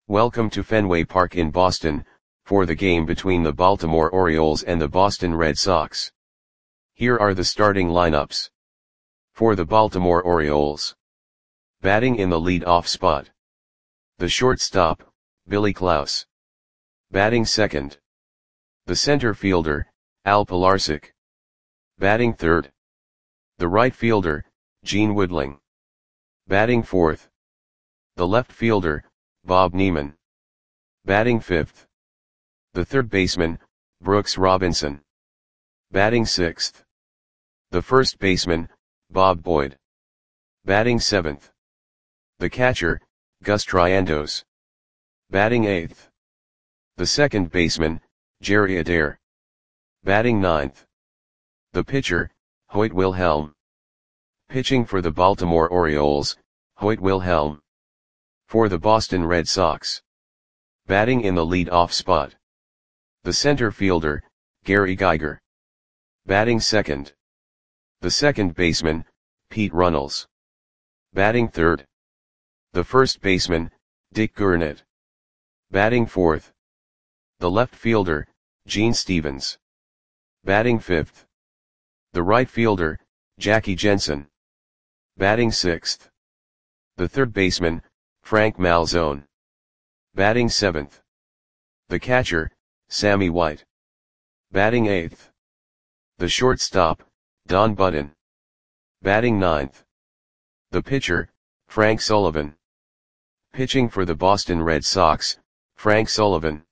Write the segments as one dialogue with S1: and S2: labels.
S1: Welcome to Fenway Park in Boston, for the game between the Baltimore Orioles and the Boston Red Sox. Here are the starting lineups. For the Baltimore Orioles. Batting in the lead-off spot. The shortstop, Billy Klaus. Batting second. The center fielder, Al Pilarczyk. Batting third. The right fielder, Gene Woodling. Batting fourth. The left fielder, Bob Neiman. Batting fifth. The third baseman, Brooks Robinson. Batting sixth. The first baseman, Bob Boyd. Batting seventh. The catcher, Gus Triandos. Batting eighth. The second baseman, Jerry Adair. Batting ninth. The pitcher, Hoyt Wilhelm. Pitching for the Baltimore Orioles, Hoyt Wilhelm. For the Boston Red Sox. Batting in the lead-off spot. The center fielder, Gary Geiger. Batting second. The second baseman, Pete Runnels. Batting third. The first baseman, Dick Gurnett. Batting fourth. The left fielder, Gene Stevens. Batting fifth. The right fielder, Jackie Jensen. Batting sixth. The third baseman, Frank Malzone. Batting seventh. The catcher, Sammy White. Batting eighth. The shortstop, Don Budden. Batting ninth. The pitcher, Frank Sullivan. Pitching for the Boston Red Sox, Frank Sullivan.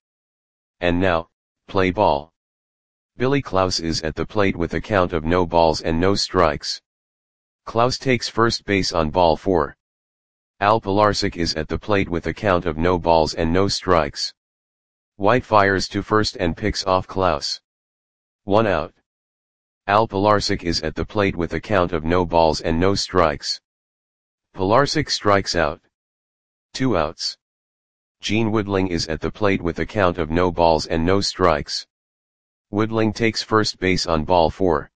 S1: And now, play ball. Billy Klaus is at the plate with a count of no balls and no strikes. Klaus takes first base on ball 4. Al Pilarczyk is at the plate with a count of no balls and no strikes. White fires to first and picks off Klaus. 1 out. Al Pilarczyk is at the plate with a count of no balls and no strikes. Pilarczyk strikes out. 2 outs. Gene Woodling is at the plate with a count of no balls and no strikes. Woodling takes first base on ball 4.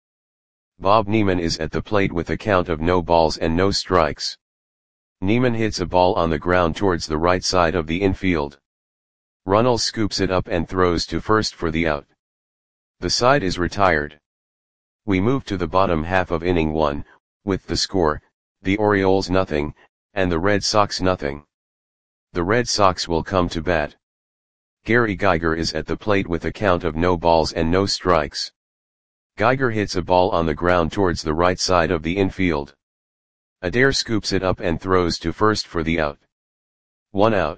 S1: Bob Neiman is at the plate with a count of no balls and no strikes. Neiman hits a ball on the ground towards the right side of the infield. Runnels scoops it up and throws to first for the out. The side is retired. We move to the bottom half of inning 1, with the score, the Orioles nothing, and the Red Sox nothing. The Red Sox will come to bat. Gary Geiger is at the plate with a count of no balls and no strikes. Geiger hits a ball on the ground towards the right side of the infield. Adair scoops it up and throws to first for the out. 1 out.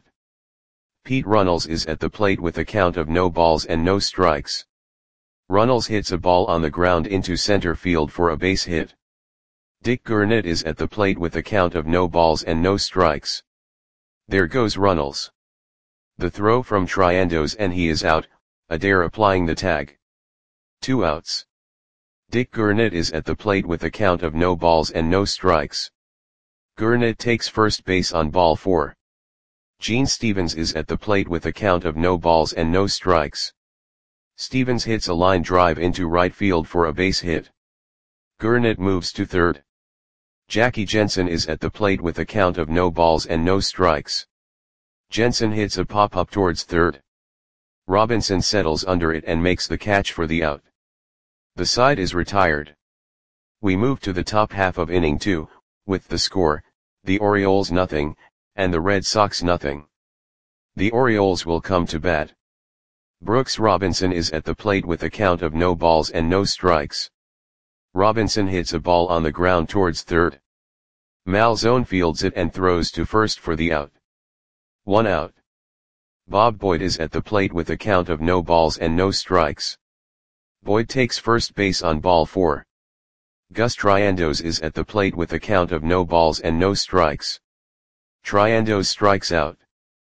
S1: Pete Runnels is at the plate with a count of no balls and no strikes. Runnels hits a ball on the ground into center field for a base hit. Dick Gurnett is at the plate with a count of no balls and no strikes. There goes Runnels. The throw from Triandos and he is out, Adair applying the tag. 2 outs. Dick Gurnett is at the plate with a count of no balls and no strikes. Gurnett takes first base on ball 4. Gene Stevens is at the plate with a count of no balls and no strikes. Stevens hits a line drive into right field for a base hit. Gurnett moves to third. Jackie Jensen is at the plate with a count of no balls and no strikes. Jensen hits a pop-up towards third. Robinson settles under it and makes the catch for the out. The side is retired. We move to the top half of inning 2, with the score, the Orioles nothing, and the Red Sox nothing. The Orioles will come to bat. Brooks Robinson is at the plate with a count of no balls and no strikes. Robinson hits a ball on the ground towards third. Malzone fields it and throws to first for the out. 1 out. Bob Boyd is at the plate with a count of no balls and no strikes. Boyd takes first base on ball 4. Gus Triandos is at the plate with a count of no balls and no strikes. Triandos strikes out.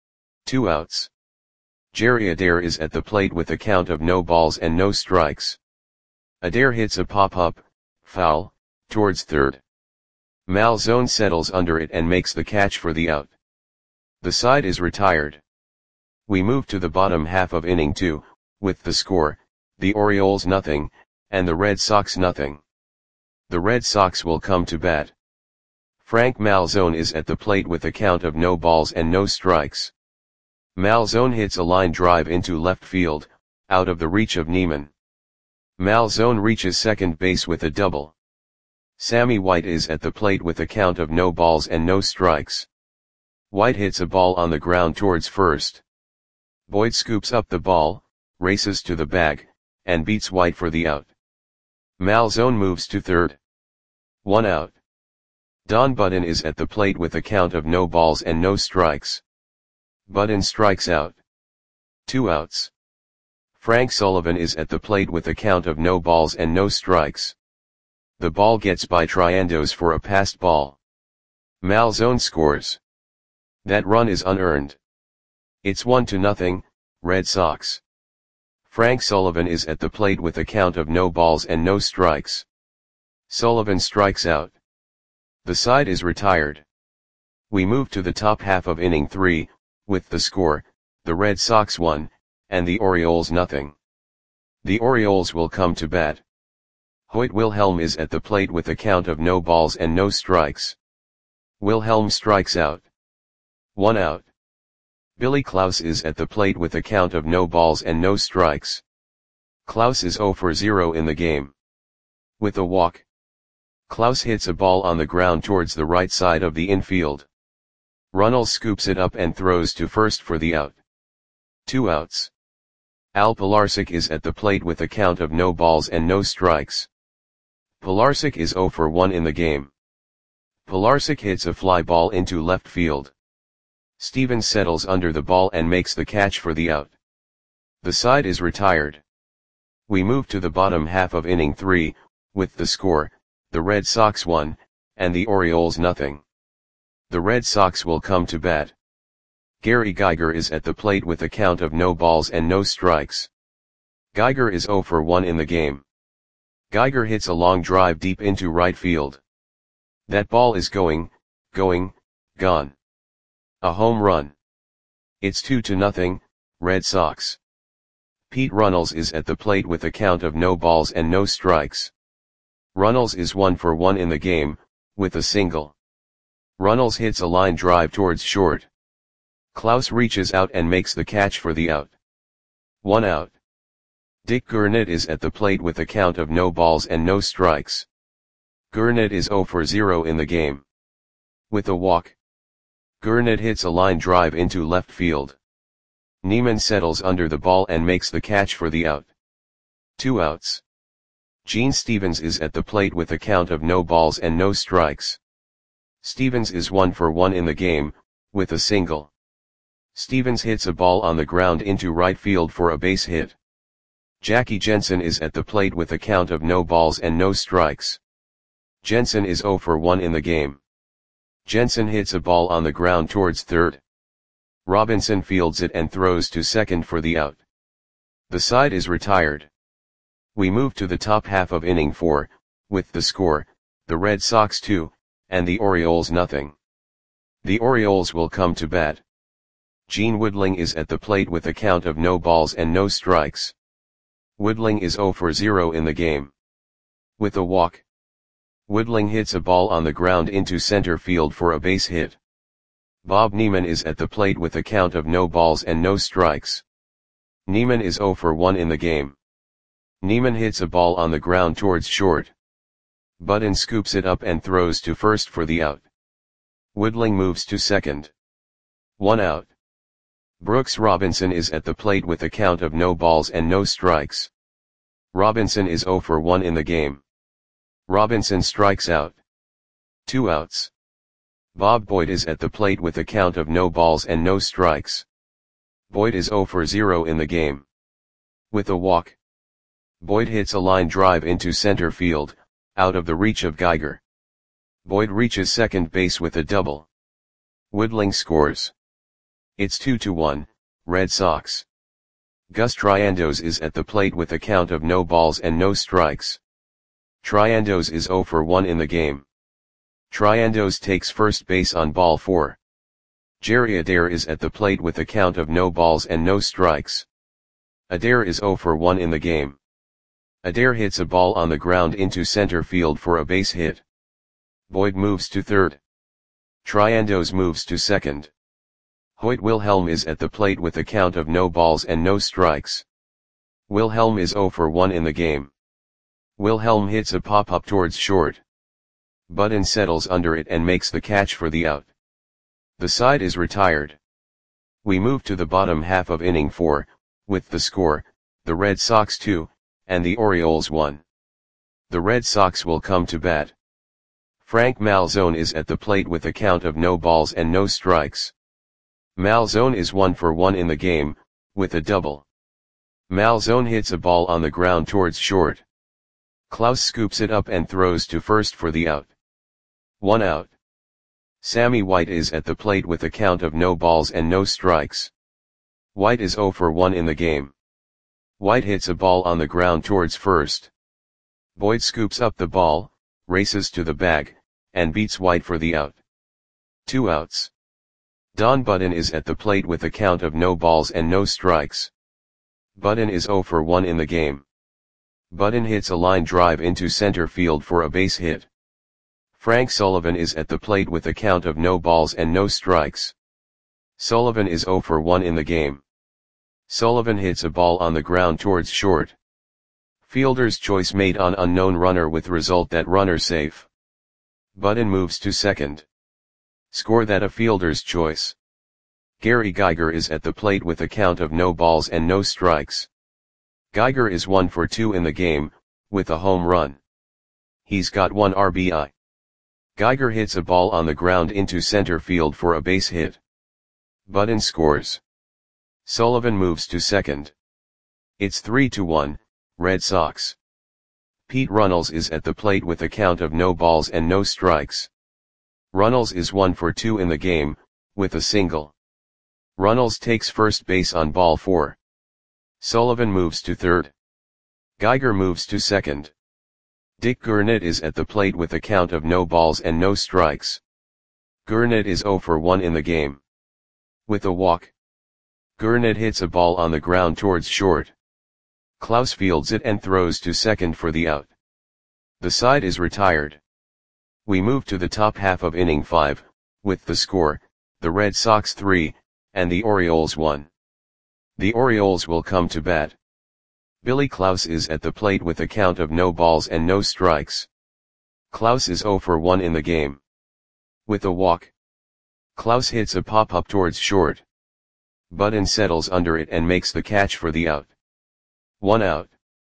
S1: 2 outs. Jerry Adair is at the plate with a count of no balls and no strikes. Adair hits a pop-up, foul, towards third. Malzone settles under it and makes the catch for the out. The side is retired. We move to the bottom half of inning 2, with the score, the Orioles nothing, and the Red Sox nothing. The Red Sox will come to bat. Frank Malzone is at the plate with a count of no balls and no strikes. Malzone hits a line drive into left field, out of the reach of Neiman. Malzone reaches second base with a double. Sammy White is at the plate with a count of no balls and no strikes. White hits a ball on the ground towards first. Boyd scoops up the ball, races to the bag, and beats White for the out. Malzone moves to third. 1 out. Don Button is at the plate with a count of no balls and no strikes. Button strikes out. 2 outs. Frank Sullivan is at the plate with a count of no balls and no strikes. The ball gets by Triandos for a passed ball. Malzone scores. That run is unearned. It's 1-0, Red Sox. Frank Sullivan is at the plate with a count of no balls and no strikes. Sullivan strikes out. The side is retired. We move to the top half of inning 3, with the score, the Red Sox 1, and the Orioles 0. The Orioles will come to bat. Hoyt Wilhelm is at the plate with a count of no balls and no strikes. Wilhelm strikes out. 1 out. Billy Klaus is at the plate with a count of no balls and no strikes. Klaus is 0 for 0 in the game. With a walk, Klaus hits a ball on the ground towards the right side of the infield. Runnels scoops it up and throws to first for the out. 2 outs. Al Pilarczyk is at the plate with a count of no balls and no strikes. Pilarczyk is 0 for 1 in the game. Pilarczyk hits a fly ball into left field. Stevens settles under the ball and makes the catch for the out. The side is retired. We move to the bottom half of inning 3, with the score, the Red Sox 1, and the Orioles 0. The Red Sox will come to bat. Gary Geiger is at the plate with a count of no balls and no strikes. Geiger is 0 for 1 in the game. Geiger hits a long drive deep into right field. That ball is gone. A home run. It's 2-0, Red Sox. Pete Runnels is at the plate with a count of no balls and no strikes. Runnels is 1 for 1 in the game, with a single. Runnels hits a line drive towards short. Klaus reaches out and makes the catch for the out. 1 out. Dick Gurnett is at the plate with a count of no balls and no strikes. Gurnett is 0 for 0 in the game. With a walk, Gurnett hits a line drive into left field. Neiman settles under the ball and makes the catch for the out. 2 outs. Gene Stevens is at the plate with a count of no balls and no strikes. Stevens is 1 for 1 in the game, with a single. Stevens hits a ball on the ground into right field for a base hit. Jackie Jensen is at the plate with a count of no balls and no strikes. Jensen is 0 for 1 in the game. Jensen hits a ball on the ground towards third. Robinson fields it and throws to second for the out. The side is retired. We move to the top half of inning 4, with the score, the Red Sox 2, and the Orioles 0. The Orioles will come to bat. Gene Woodling is at the plate with a count of no balls and no strikes. Woodling is 0 for 0 in the game. With a walk, Woodling hits a ball on the ground into center field for a base hit. Bob Neiman is at the plate with a count of no balls and no strikes. Neiman is 0 for 1 in the game. Neiman hits a ball on the ground towards short. Button scoops it up and throws to first for the out. Woodling moves to second. 1 out. Brooks Robinson is at the plate with a count of no balls and no strikes. Robinson is 0 for 1 in the game. Robinson strikes out. 2 outs. Bob Boyd is at the plate with a count of no balls and no strikes. Boyd is 0 for 0 in the game. With a walk, Boyd hits a line drive into center field, out of the reach of Geiger. Boyd reaches second base with a double. Woodling scores. It's 2-1, Red Sox. Gus Triandos is at the plate with a count of no balls and no strikes. Triandos is 0 for 1 in the game. Triandos takes first base on ball 4. Jerry Adair is at the plate with a count of no balls and no strikes. Adair is 0 for 1 in the game. Adair hits a ball on the ground into center field for a base hit. Boyd moves to third. Triandos moves to second. Hoyt Wilhelm is at the plate with a count of no balls and no strikes. Wilhelm is 0 for 1 in the game. Wilhelm hits a pop-up towards short. Budden settles under it and makes the catch for the out. The side is retired. We move to the bottom half of inning 4, with the score, the Red Sox 2, and the Orioles 1. The Red Sox will come to bat. Frank Malzone is at the plate with a count of no balls and no strikes. Malzone is 1 for 1 in the game, with a double. Malzone hits a ball on the ground towards short. Klaus scoops it up and throws to first for the out. 1 out. Sammy White is at the plate with a count of no balls and no strikes. White is 0 for 1 in the game. White hits a ball on the ground towards first. Boyd scoops up the ball, races to the bag, and beats White for the out. 2 outs. Don Budden is at the plate with a count of no balls and no strikes. Budden is 0 for 1 in the game. Budden hits a line drive into center field for a base hit. Frank Sullivan is at the plate with a count of no balls and no strikes. Sullivan is 0 for 1 in the game. Sullivan hits a ball on the ground towards short. Fielder's choice made on unknown runner with result that runner safe. Budden moves to second. Score that a fielder's choice. Gary Geiger is at the plate with a count of no balls and no strikes. Geiger is 1 for 2 in the game, with a home run. He's got 1 RBI. Geiger hits a ball on the ground into center field for a base hit. Budden scores. Sullivan moves to second. It's 3-1, Red Sox. Pete Runnels is at the plate with a count of no balls and no strikes. Runnels is 1 for 2 in the game, with a single. Runnels takes first base on ball 4. Sullivan moves to third. Geiger moves to second. Dick Gurnett is at the plate with a count of no balls and no strikes. Gurnett is 0 for 1 in the game. With a walk. Gurnett hits a ball on the ground towards short. Klaus fields it and throws to second for the out. The side is retired. We move to the top half of inning 5, with the score, the Red Sox 3, and the Orioles 1. The Orioles will come to bat. Billy Klaus is at the plate with a count of no balls and no strikes. Klaus is 0 for 1 in the game. With a walk. Klaus hits a pop-up towards short. Budden settles under it and makes the catch for the out. 1 out.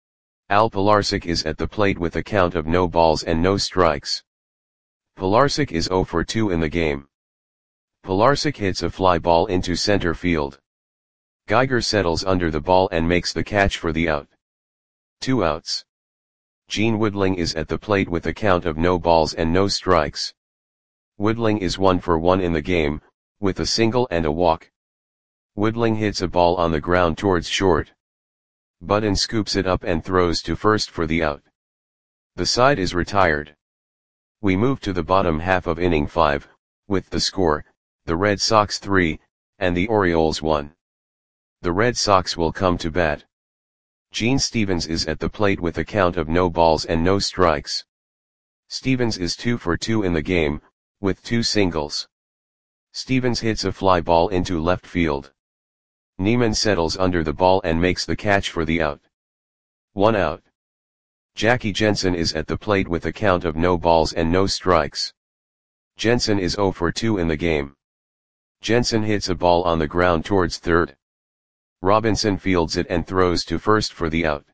S1: Al Pilarczyk is at the plate with a count of no balls and no strikes. Pilarczyk is 0 for 2 in the game. Pilarczyk hits a fly ball into center field. Geiger settles under the ball and makes the catch for the out. 2 outs. Gene Woodling is at the plate with a count of no balls and no strikes. Woodling is 1 for 1 in the game, with a single and a walk. Woodling hits a ball on the ground towards short. Budden scoops it up and throws to first for the out. The side is retired. We move to the bottom half of inning 5, with the score, the Red Sox 3, and the Orioles 1. The Red Sox will come to bat. Gene Stevens is at the plate with a count of no balls and no strikes. Stevens is 2 for 2 in the game, with 2 singles. Stevens hits a fly ball into left field. Neiman settles under the ball and makes the catch for the out. 1 out. Jackie Jensen is at the plate with a count of no balls and no strikes. Jensen is 0 for 2 in the game. Jensen hits a ball on the ground towards third. Robinson fields it and throws to first for the out.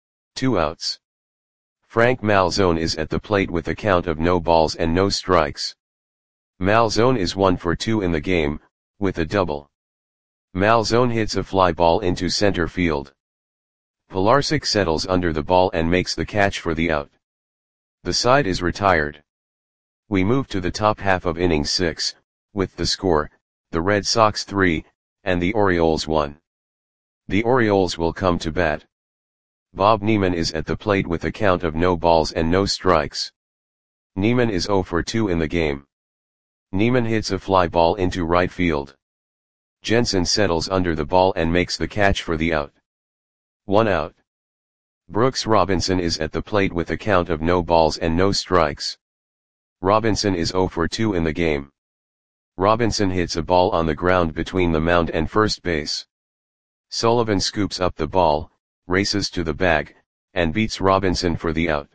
S1: 2 outs. Frank Malzone is at the plate with a count of no balls and no strikes. Malzone is 1 for 2 in the game, with a double. Malzone hits a fly ball into center field. Pilarczyk settles under the ball and makes the catch for the out. The side is retired. We move to the top half of inning 6, with the score, the Red Sox 3, and the Orioles 1. The Orioles will come to bat. Bob Neiman is at the plate with a count of no balls and no strikes. Neiman is 0 for 2 in the game. Neiman hits a fly ball into right field. Jensen settles under the ball and makes the catch for the out. 1 out. Brooks Robinson is at the plate with a count of no balls and no strikes. Robinson is 0 for 2 in the game. Robinson hits a ball on the ground between the mound and first base. Sullivan scoops up the ball, races to the bag, and beats Robinson for the out.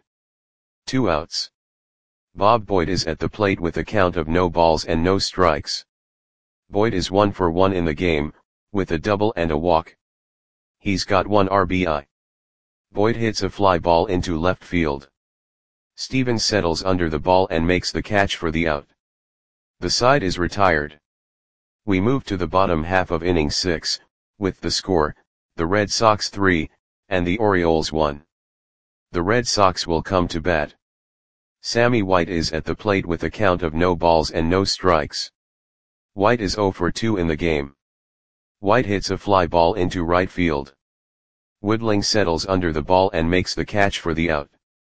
S1: 2 outs. Bob Boyd is at the plate with a count of no balls and no strikes. Boyd is 1 for 1 in the game, with a double and a walk. He's got 1 RBI. Boyd hits a fly ball into left field. Stevens settles under the ball and makes the catch for the out. The side is retired. We move to the bottom half of inning 6, with the score, the Red Sox 3, and the Orioles 1. The Red Sox will come to bat. Sammy White is at the plate with a count of no balls and no strikes. White is 0 for 2 in the game. White hits a fly ball into right field. Woodling settles under the ball and makes the catch for the out.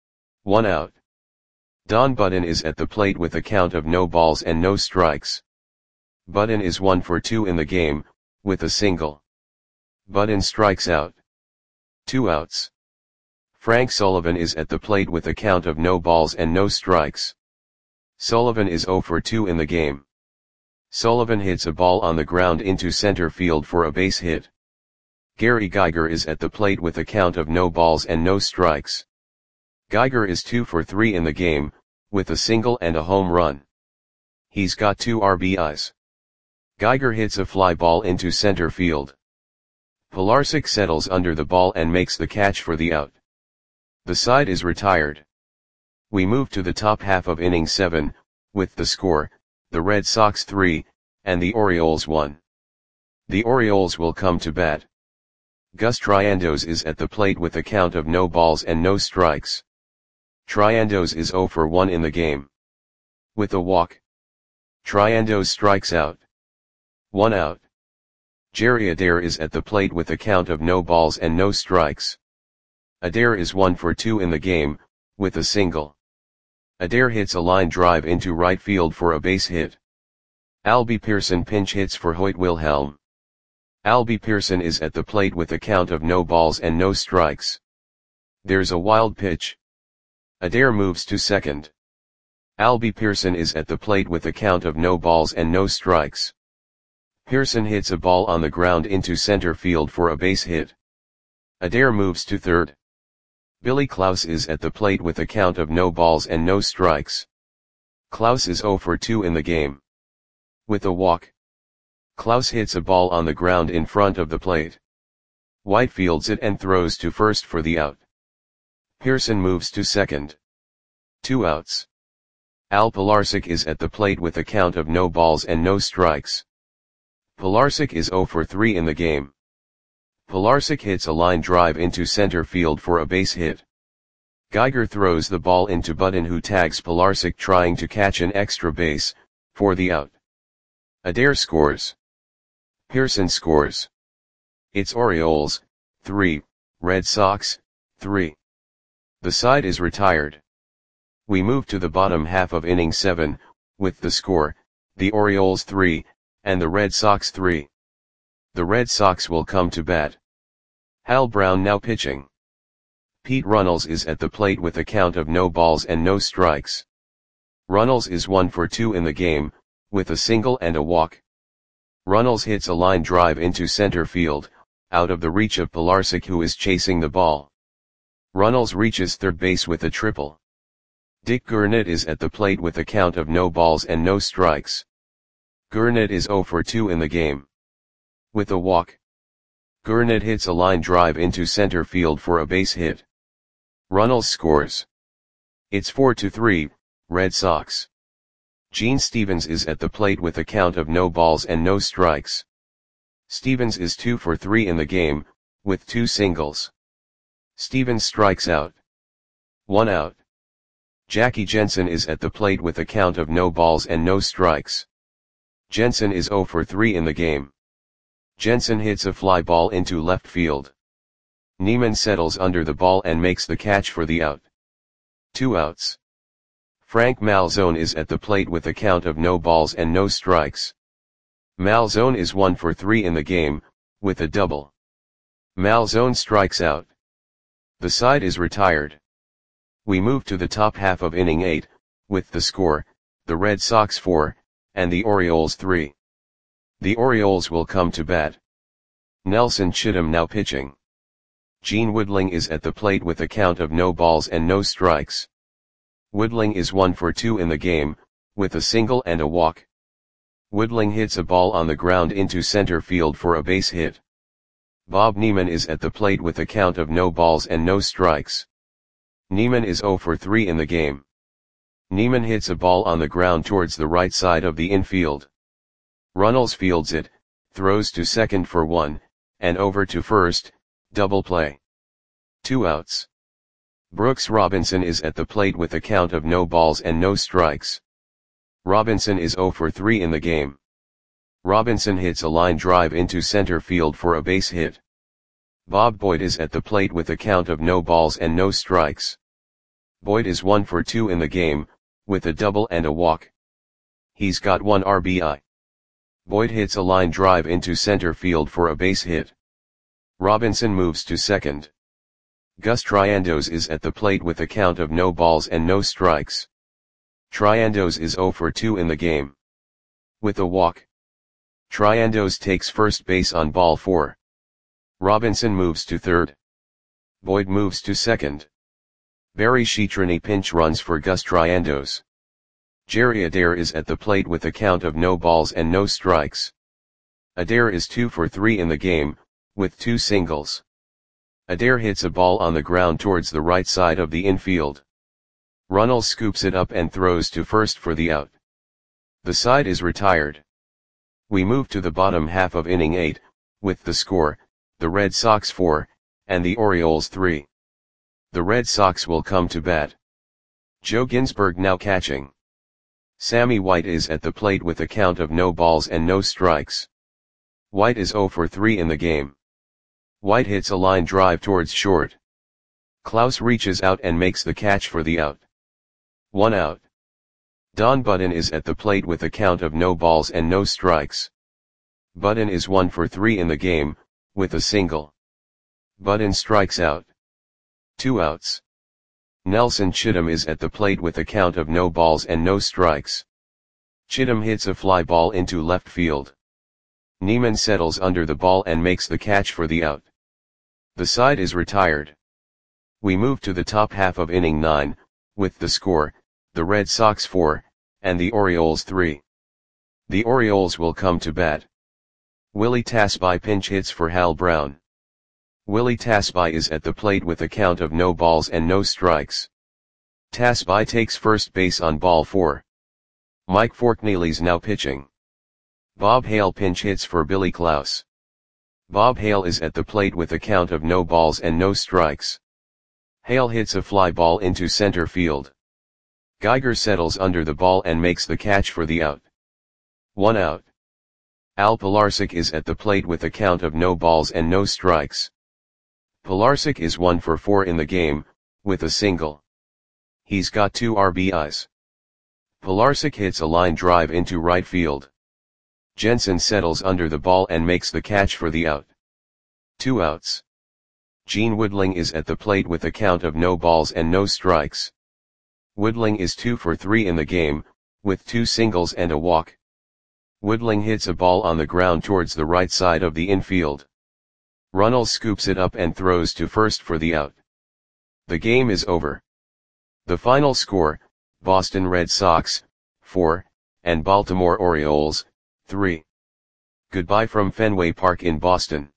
S1: 1 out. Don Button is at the plate with a count of no balls and no strikes. Button is 1 for 2 in the game, with a single. Button strikes out. 2 outs. Frank Sullivan is at the plate with a count of no balls and no strikes. Sullivan is 0 for 2 in the game. Sullivan hits a ball on the ground into center field for a base hit. Gary Geiger is at the plate with a count of no balls and no strikes. Geiger is 2 for 3 in the game, with a single and a home run. He's got 2 RBIs. Geiger hits a fly ball into center field. Pilarczyk settles under the ball and makes the catch for the out. The side is retired. We move to the top half of inning 7, with the score, the Red Sox 3, and the Orioles 1. The Orioles will come to bat. Gus Triandos is at the plate with a count of no balls and no strikes. Triandos is 0 for 1 in the game. With a walk. Triandos strikes out. 1 out. Jerry Adair is at the plate with a count of no balls and no strikes. Adair is 1 for 2 in the game, with a single. Adair hits a line drive into right field for a base hit. Albie Pearson pinch hits for Hoyt Wilhelm. Albie Pearson is at the plate with a count of no balls and no strikes. There's a wild pitch. Adair moves to second. Albie Pearson is at the plate with a count of no balls and no strikes. Pearson hits a ball on the ground into center field for a base hit. Adair moves to third. Billy Klaus is at the plate with a count of no balls and no strikes. Klaus is 0 for 2 in the game. With a walk. Klaus hits a ball on the ground in front of the plate. White fields it and throws to first for the out. Pearson moves to second. 2 outs. Al Pilarczyk is at the plate with a count of no balls and no strikes. Pilarczyk is 0 for 3 in the game. Pilarczyk hits a line drive into center field for a base hit. Geiger throws the ball into Button, who tags Pilarczyk trying to catch an extra base, for the out. Adair scores. Pearson scores. It's Orioles 3, Red Sox 3. The side is retired. We move to the bottom half of inning 7, with the score, the Orioles 3, and the Red Sox 3. The Red Sox will come to bat. Hal Brown now pitching. Pete Runnels is at the plate with a count of no balls and no strikes. Runnels is 1 for 2 in the game, with a single and a walk. Runnels hits a line drive into center field, out of the reach of Pilarczyk, who is chasing the ball. Runnels reaches third base with a triple. Dick Gurnett is at the plate with a count of no balls and no strikes. Gurnett is 0 for 2 in the game. With a walk. Gurnett hits a line drive into center field for a base hit. Runnels scores. It's 4-3, Red Sox. Gene Stevens is at the plate with a count of no balls and no strikes. Stevens is 2 for 3 in the game, with 2 singles. Stevens strikes out. 1 out. Jackie Jensen is at the plate with a count of no balls and no strikes. Jensen is 0 for 3 in the game. Jensen hits a fly ball into left field. Neiman settles under the ball and makes the catch for the out. 2 outs. Frank Malzone is at the plate with a count of no balls and no strikes. Malzone is 1 for 3 in the game, with a double. Malzone strikes out. The side is retired. We move to the top half of inning 8, with the score, the Red Sox 4, and the Orioles 3. The Orioles will come to bat. Nelson Chittum now pitching. Gene Woodling is at the plate with a count of no balls and no strikes. Woodling is 1 for 2 in the game, with a single and a walk. Woodling hits a ball on the ground into center field for a base hit. Bob Neiman is at the plate with a count of no balls and no strikes. Neiman is 0 for 3 in the game. Neiman hits a ball on the ground towards the right side of the infield. Runnels fields it, throws to second for 1, and over to first, double play. 2 outs. Brooks Robinson is at the plate with a count of no balls and no strikes. Robinson is 0 for 3 in the game. Robinson hits a line drive into center field for a base hit. Bob Boyd is at the plate with a count of no balls and no strikes. Boyd is 1 for 2 in the game, with a double and a walk. He's got 1 RBI. Boyd hits a line drive into center field for a base hit. Robinson moves to second. Gus Triandos is at the plate with a count of no balls and no strikes. Triandos is 0 for 2 in the game. With a walk. Triandos takes first base on ball 4. Robinson moves to third. Boyd moves to second. Barry Sheetrani pinch runs for Gus Triandos. Jerry Adair is at the plate with a count of no balls and no strikes. Adair is 2 for 3 in the game, with 2 singles. Adair hits a ball on the ground towards the right side of the infield. Runnels scoops it up and throws to first for the out. The side is retired. We move to the bottom half of inning 8, with the score, the Red Sox 4, and the Orioles 3. The Red Sox will come to bat. Joe Ginsberg now catching. Sammy White is at the plate with a count of no balls and no strikes. White is 0 for 3 in the game. White hits a line drive towards short. Klaus reaches out and makes the catch for the out. 1 out. Don Budden is at the plate with a count of no balls and no strikes. Budden is 1 for 3 in the game, with a single. Budden strikes out. 2 outs. Nelson Chittum is at the plate with a count of no balls and no strikes. Chittum hits a fly ball into left field. Neiman settles under the ball and makes the catch for the out. The side is retired. We move to the top half of inning 9, with the score, the Red Sox 4, and the Orioles 3. The Orioles will come to bat. Willie Tasby pinch hits for Hal Brown. Willie Tasby is at the plate with a count of no balls and no strikes. Tasby takes first base on ball 4. Mike Forkneely's now pitching. Bob Hale pinch hits for Billy Klaus. Bob Hale is at the plate with a count of no balls and no strikes. Hale hits a fly ball into center field. Geiger settles under the ball and makes the catch for the out. 1 out. Al Pilarczyk is at the plate with a count of no balls and no strikes. Pilarczyk is 1 for 4 in the game, with a single. He's got 2 RBIs. Pilarczyk hits a line drive into right field. Jensen settles under the ball and makes the catch for the out. 2 outs. Gene Woodling is at the plate with a count of no balls and no strikes. Woodling is 2 for 3 in the game, with 2 singles and a walk. Woodling hits a ball on the ground towards the right side of the infield. Runnels scoops it up and throws to first for the out. The game is over. The final score, Boston Red Sox, 4, and Baltimore Orioles, 3. Goodbye from Fenway Park in Boston.